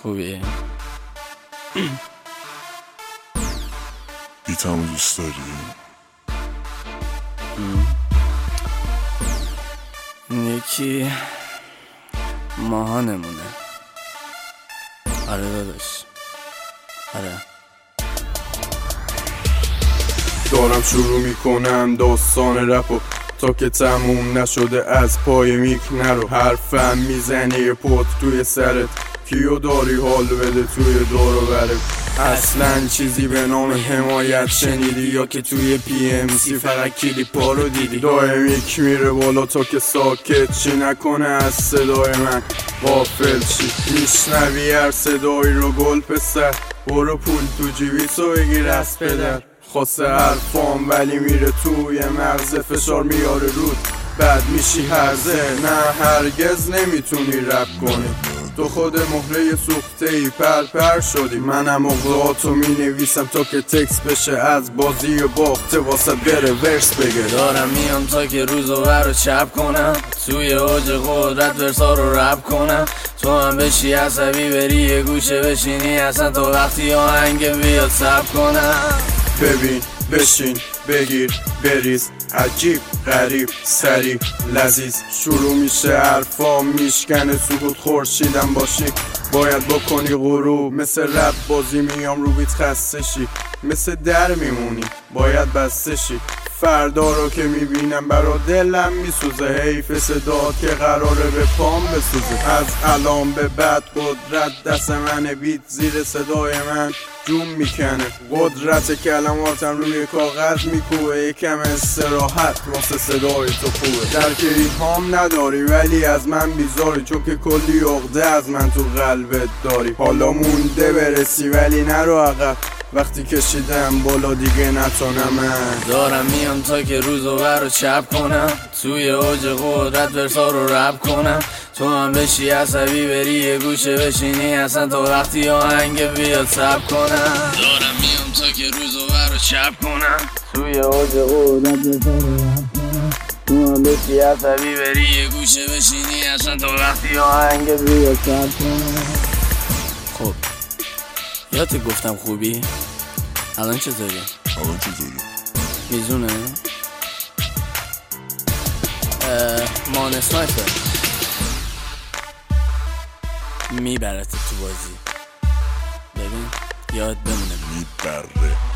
خوبی؟ بیتمو دوست داری؟ یکی ماهانمونه. آره داداش، آره. دارم شروع میکنم داستان رپو تا که تموم نشده از پای میک نرو. حرفم میزنی پوت توی سرت، کیو داری حال بده توی دور و برت. اصلا چیزی به نام حمایت شنیدی یا که توی پی ام سی فقط کلیپا رو دیدی؟ دایمیک میره بالا تا که ساکت چی نکنه از صدای من غافل چی. میشنوی هر صدایی رو گل پسر، برو پول تو جیبی تو بگیر از پدر. خواسته حرفام ولی میره توی مغز، فشار میاره رود بعد میشی هرزه. نه هرگز نمیتونی رپ کنی، تو خود مهره سوخته ای پر شدی. منم اغراقاتو مینویسم تا که تکس بشه از بازی و باخته واسه بره ورس بگه. دارم میام تا که روزو برو چپ کنم، توی اوج قدرت ورسا رو رپ کنم. تو هم بشی عصبی بری یه گوشه بشینی اصلا تا وقتی آهنگ بیاد سب کنم. ببین بشین بگیر بریز، عجیب غریب سریع لذیذ. شروع میشه حرفام میشکنه سکوت، خورشیدم باشی باید بکنی غروب. مثل رپ بازی میام رو بیت خسته شی، مثل در میمونی باید بسته شی. فردا رو که میبینم برا دلم میسوزه، حیف صدات که قراره به پام بسوزه. از الان به بعد قدرت دست منه، بیت زیر صدای من جون میکنه. قدرت کلماتم روی کاغذ میکوه، یکم استراحت واسه صدای تو خوبه. در کلیپام نداری ولی از من بیزاری، چون که کلی عقده از من تو قلبت داری. حالا مونده برسی ولی نرو عقب، وقتی کشیدم بالا دیگه نتونم. من دارم میام تا که روزو برو چپ کنم، توی اوج قدرت ورسا رو رپ کنم. تو هم بشی عصبی بری یه گوشه بشینی اصلا تا وقتی آهنگ بیاد سب کنم. دارم میام تا که روزو برو چپ کنم، توی اوج قدرت ورسا رو رپ کنم. تو هم بشی عصبی بری یه گوشه بشینی اصلا تا وقتی آهنگ بیاد سب کنم. خب یادت گفتم خوبی؟ الان چطوری؟ میزونه؟ مان اسنایپر میبرت تو بازی، ببین یاد بمونه میبره.